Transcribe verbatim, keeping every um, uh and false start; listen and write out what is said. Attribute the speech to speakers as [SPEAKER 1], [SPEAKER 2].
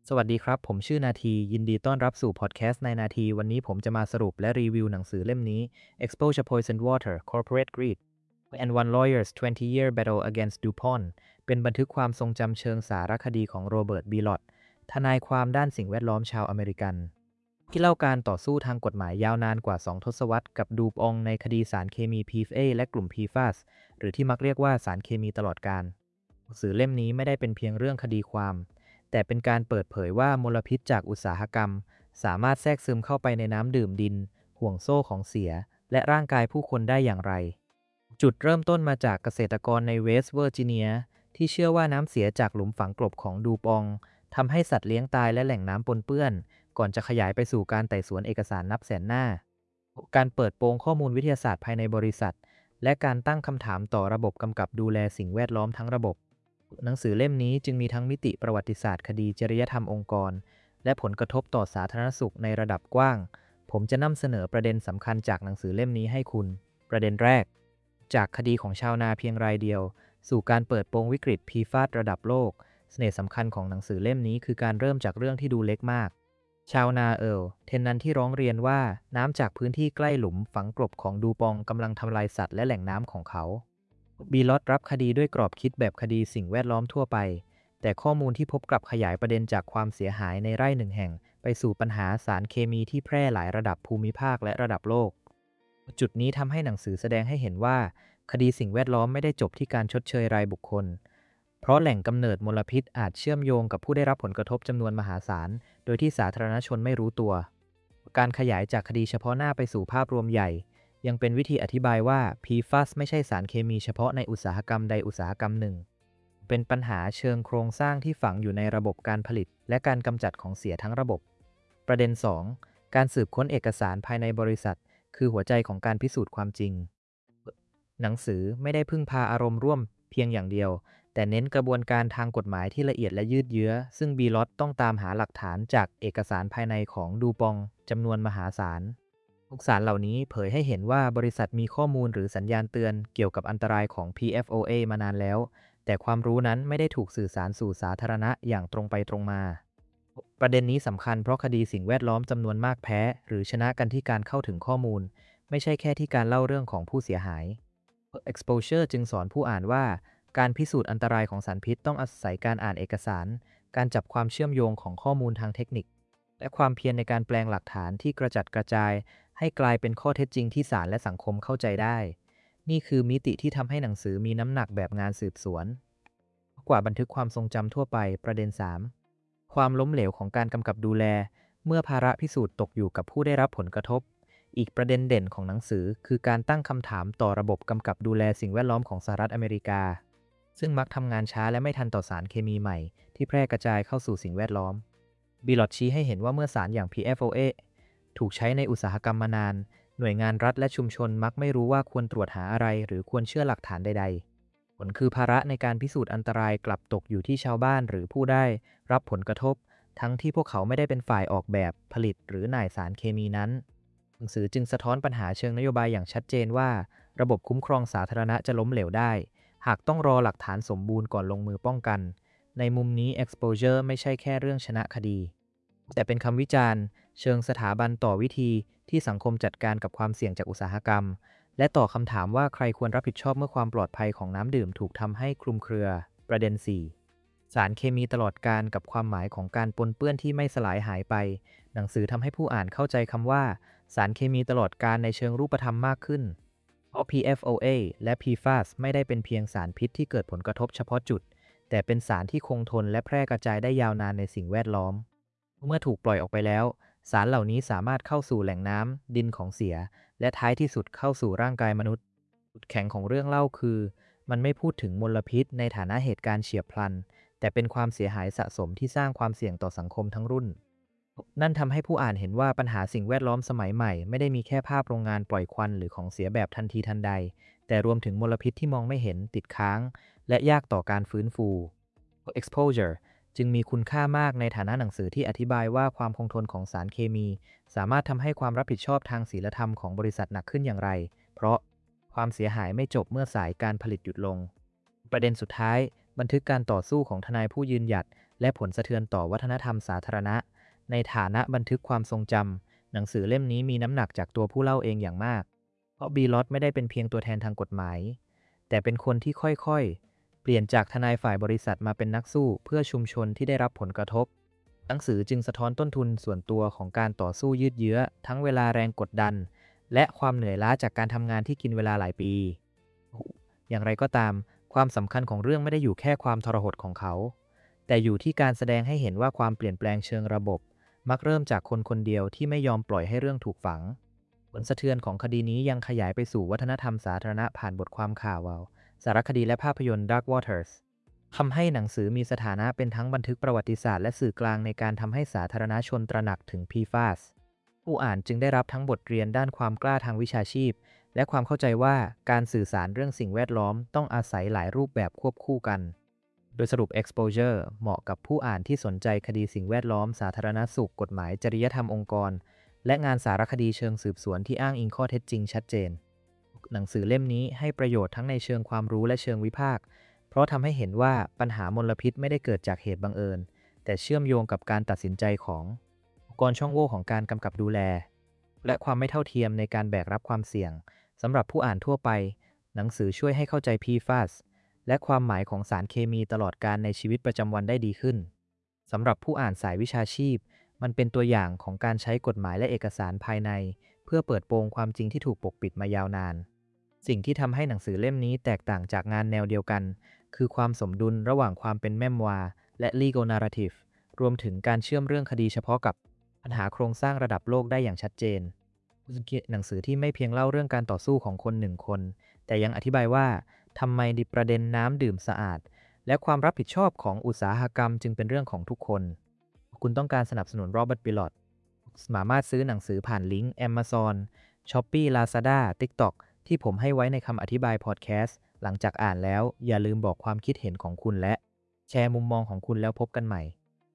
[SPEAKER 1] สวัสดีครับผมชื่อนาทียินดีต้อนรับสู่พอดแคสต์ในนาทีวันนี้ผมจะมาสรุปและรีวิวหนังสือเล่มนี้ Exposure Poisoned Water Corporate Greed and One Lawyer's twenty-year Battle Against DuPont เป็นบันทึกความทรงจำเชิงสารคดีของโรเบิร์ตบีลอตทนายความด้านสิ่งแวดล้อมชาวอเมริกันที่เล่าการต่อสู้ทางกฎหมายยาวนานกว่าสองทศวรรษกับดูปองในคดีสารเคมี พี เอฟ เอ และกลุ่ม พี แอฟ เอ เอส หรือที่มักเรียกว่าสารเคมีตลอดกาลหนังสือเล่มนี้ไม่ได้เป็นเพียงเรื่องคดีความแต่เป็นการเปิดเผยว่ามลพิษจากอุตสาหกรรมสามารถแทรกซึมเข้าไปในน้ำดื่มดินห่วงโซ่ของเสียและร่างกายผู้คนได้อย่างไรจุดเริ่มต้นมาจากเกษตรกรในเวสต์เวอร์จิเนียที่เชื่อว่าน้ำเสียจากหลุมฝังกลบของดูปองทำให้สัตว์เลี้ยงตายและแหล่งน้ำปนเปื้อนก่อนจะขยายไปสู่การไต่สวนเอกสารนับแสนหน้าการเปิดโปงข้อมูลวิทยาศาสตร์ภายในบริษัทและการตั้งคำถามต่อระบบกำกับดูแลสิ่งแวดล้อมทั้งระบบหนังสือเล่มนี้จึงมีทั้งมิติประวัติศาสตร์คดีจริยธรรมองค์กรและผลกระทบต่อสาธารณสุขในระดับกว้างผมจะนำเสนอประเด็นสำคัญจากหนังสือเล่มนี้ให้คุณประเด็นแรกจากคดีของชาวนาเพียงรายเดียวสู่การเปิดโปงวิกฤต พี แอฟ เอ เอส ระดับโลกเสน่ห์สำคัญของหนังสือเล่มนี้คือการเริ่มจากเรื่องที่ดูเล็กมากชาวนาเอิร์ลเทนนันที่ร้องเรียนว่าน้ำจากพื้นที่ใกล้หลุมฝังกลบของดูปองกำลังทำลายสัตว์และแหล่งน้ำของเขาบีลอตรับคดีด้วยกรอบคิดแบบคดีสิ่งแวดล้อมทั่วไปแต่ข้อมูลที่พบกลับขยายประเด็นจากความเสียหายในไร่หนึ่งแห่งไปสู่ปัญหาสารเคมีที่แพร่หลายระดับภูมิภาคและระดับโลกจุดนี้ทำให้หนังสือแสดงให้เห็นว่าคดีสิ่งแวดล้อมไม่ได้จบที่การชดเชยรายบุคคลเพราะแหล่งกำเนิดมลพิษอาจเชื่อมโยงกับผู้ได้รับผลกระทบจำนวนมหาศาลโดยที่สาธารณชนไม่รู้ตัวการขยายจากคดีเฉพาะหน้าไปสู่ภาพรวมใหญ่ยังเป็นวิธีอธิบายว่า พี เอฟ เอ เอส ไม่ใช่สารเคมีเฉพาะในอุตสาหกรรมใดอุตสาหกรรมหนึ่งเป็นปัญหาเชิงโครงสร้างที่ฝังอยู่ในระบบการผลิตและการกำจัดของเสียทั้งระบบประเด็น สอง การสืบค้นเอกสารภายในบริษัทคือหัวใจของการพิสูจน์ความจริงหนังสือไม่ได้พึ่งพาอารมณ์ร่วมเพียงอย่างเดียวแต่เน้นกระบวนการทางกฎหมายที่ละเอียดและยืดเยื้อซึ่งบีลอตต้องตามหาหลักฐานจากเอกสารภายในของดูปองจำนวนมหาศาลเอกสารเหล่านี้เผยให้เห็นว่าบริษัทมีข้อมูลหรือสัญญาณเตือนเกี่ยวกับอันตรายของ พี เอฟ โอ เอ มานานแล้วแต่ความรู้นั้นไม่ได้ถูกสื่อสารสู่สาธารณะอย่างตรงไปตรงมาประเด็นนี้สำคัญเพราะคดีสิ่งแวดล้อมจำนวนมากแพ้หรือชนะกันที่การเข้าถึงข้อมูลไม่ใช่แค่ที่การเล่าเรื่องของผู้เสียหาย Exposure จึงสอนผู้อ่านว่าการพิสูจน์อันตรายของสารพิษต้องอาศัยการอ่านเอกสารการจับความเชื่อมโยงของข้อมูลทางเทคนิคและความเพียรในการแปลงหลักฐานที่กระจัดกระจายให้กลายเป็นข้อเท็จจริงที่ศาลและสังคมเข้าใจได้นี่คือมิติที่ทำให้หนังสือมีน้ำหนักแบบงานสืบสวนกว่าบันทึกความทรงจำทั่วไปประเด็น สาม ความล้มเหลวของการกำกับดูแลเมื่อภาระพิสูจน์ตกอยู่กับผู้ได้รับผลกระทบอีกประเด็นเด่นของหนังสือคือการตั้งคำถามต่อระบบกำกับดูแลสิ่งแวดล้อมของสหรัฐอเมริกาซึ่งมักทำงานช้าและไม่ทันต่อสารเคมีใหม่ที่แพร่กระจายเข้าสู่สิ่งแวดล้อมบีลอตชี้ให้เห็นว่าเมื่อสารอย่าง พี เอฟ โอ เอ ถูกใช้ในอุตสาหกรรมมานานหน่วยงานรัฐและชุมชนมักไม่รู้ว่าควรตรวจหาอะไรหรือควรเชื่อหลักฐานใดๆผลคือภาระในการพิสูจน์อันตรายกลับตกอยู่ที่ชาวบ้านหรือผู้ได้รับผลกระทบทั้งที่พวกเขาไม่ได้เป็นฝ่ายออกแบบผลิตหรือน่ายสารเคมีนั้นหนังสือจึงสะท้อนปัญหาเชิงนโยบายอย่างชัดเจนว่าระบบคุ้มครองสาธารณะจะล้มเหลวได้หากต้องรอหลักฐานสมบูรณ์ก่อนลงมือป้องกันในมุมนี้ Exposure ไม่ใช่แค่เรื่องชนะคดีแต่เป็นคำวิจารณ์เชิงสถาบันต่อวิธีที่สังคมจัดการกับความเสี่ยงจากอุตสาหกรรมและต่อคำถามว่าใครควรรับผิดชอบเมื่อความปลอดภัยของน้ำดื่มถูกทำให้คลุมเครือประเด็น สี่ สารเคมีตลอดกาลกับความหมายของการปนเปื้อนที่ไม่สลายหายไปหนังสือทำให้ผู้อ่านเข้าใจคำว่าสารเคมีตลอดกาลในเชิงรูปธรรมมากขึ้นเพราะ พี เอฟ โอ เอ และ พี แอฟ เอ เอส ไม่ได้เป็นเพียงสารพิษที่เกิดผลกระทบเฉพาะจุดแต่เป็นสารที่คงทนและแพร่กระจายได้ยาวนานในสิ่งแวดล้อมเมื่อถูกปล่อยออกไปแล้วสารเหล่านี้สามารถเข้าสู่แหล่งน้ำดินของเสียและท้ายที่สุดเข้าสู่ร่างกายมนุษย์จุดแข็งของเรื่องเล่าคือมันไม่พูดถึงมลพิษในฐานะเหตุการณ์เฉียบพลันแต่เป็นความเสียหายสะสมที่สร้างความเสี่ยงต่อสังคมทั้งรุ่นนั่นทำให้ผู้อ่านเห็นว่าปัญหาสิ่งแวดล้อมสมัยใหม่ไม่ได้มีแค่ภาพโรงงานปล่อยควันหรือของเสียแบบทันทีทันใดแต่รวมถึงมลพิษที่มองไม่เห็นติดค้างและยากต่อการฟื้นฟู Exposure จึงมีคุณค่ามากในฐานะหนังสือที่อธิบายว่าความคงทนของสารเคมีสามารถทำให้ความรับผิดชอบทางศีลธรรมของบริษัทหนักขึ้นอย่างไรเพราะความเสียหายไม่จบเมื่อสายการผลิตหยุดลงประเด็นสุดท้ายบันทึกการต่อสู้ของทนายผู้ยืนหยัดและผลสะเทือนต่อวัฒนธรรมสาธารณะในฐานะบันทึกความทรงจำหนังสือเล่มนี้มีน้ำหนักจากตัวผู้เล่าเองอย่างมากเพราะบีลอตไม่ได้เป็นเพียงตัวแทนทางกฎหมายแต่เป็นคนที่ค่อยๆเปลี่ยนจากทนายฝ่ายบริษัทมาเป็นนักสู้เพื่อชุมชนที่ได้รับผลกระทบหนังสือจึงสะท้อนต้นทุนส่วนตัวของการต่อสู้ยืดเยื้อทั้งเวลาแรงกดดันและความเหนื่อยล้าจากการทำงานที่กินเวลาหลายปีอย่างไรก็ตามความสำคัญของเรื่องไม่ได้อยู่แค่ความทรหดของเขาแต่อยู่ที่การแสดงให้เห็นว่าความเปลี่ยนแปลงเชิงระบบมักเริ่มจากคนคนเดียวที่ไม่ยอมปล่อยให้เรื่องถูกฝังผลสะเทือนของคดีนี้ยังขยายไปสู่วัฒนธรรมสาธารณะผ่านบทความข่าวสารคดีและภาพยนตร์ Dark Waters ทำให้หนังสือมีสถานะเป็นทั้งบันทึกประวัติศาสตร์และสื่อกลางในการทำให้สาธารณชนตระหนักถึง พี เอฟ เอ เอส ผู้อ่านจึงได้รับทั้งบทเรียนด้านความกล้าทางวิชาชีพและความเข้าใจว่าการสื่อสารเรื่องสิ่งแวดล้อมต้องอาศัยหลายรูปแบบควบคู่กันโดยสรุป Exposure เหมาะกับผู้อ่านที่สนใจคดีสิ่งแวดล้อมสาธารณสุขกฎหมายจริยธรรมองค์กรและงานสารคดีเชิงสืบสวนที่อ้างอิงข้อเท็จจริงชัดเจนหนังสือเล่มนี้ให้ประโยชน์ทั้งในเชิงความรู้และเชิงวิพากษ์เพราะทำให้เห็นว่าปัญหามลพิษไม่ได้เกิดจากเหตุบังเอิญแต่เชื่อมโยงกับการตัดสินใจขององค์กรช่องโหว่ของการกำกับดูแลและความไม่เท่าเทียมในการแบกรับความเสี่ยงสำหรับผู้อ่านทั่วไปหนังสือช่วยให้เข้าใจ พี เอฟ เอ เอส และความหมายของสารเคมีตลอดการในชีวิตประจำวันได้ดีขึ้นสำหรับผู้อ่านสายวิชาชีพมันเป็นตัวอย่างของการใช้กฎหมายและเอกสารภายในเพื่อเปิดโปงความจริงที่ถูกปกปิดมายาวนานสิ่งที่ทำให้หนังสือเล่มนี้แตกต่างจากงานแนวเดียวกันคือความสมดุลระหว่างความเป็นแมมวาและ legal narrative รวมถึงการเชื่อมเรื่องคดีเฉพาะกับปัญหาโครงสร้างระดับโลกได้อย่างชัดเจนหนังสือที่ไม่เพียงเล่าเรื่องการต่อสู้ของคนหนึ่งคนแต่ยังอธิบายว่าทำไมประเด็นน้ำดื่มสะอาดและความรับผิดชอบของอุตสาหกรรมจึงเป็นเรื่องของทุกคนคุณต้องการสนับสนุนโรเบิร์ต บิลลอตสามารถซื้อหนังสือผ่านลิงก์ Amazon Shopee Lazada TikTok ที่ผมให้ไว้ในคำอธิบายพอดแคสต์หลังจากอ่านแล้วอย่าลืมบอกความคิดเห็นของคุณและแชร์มุมมองของคุณแล้วพบกันใหม่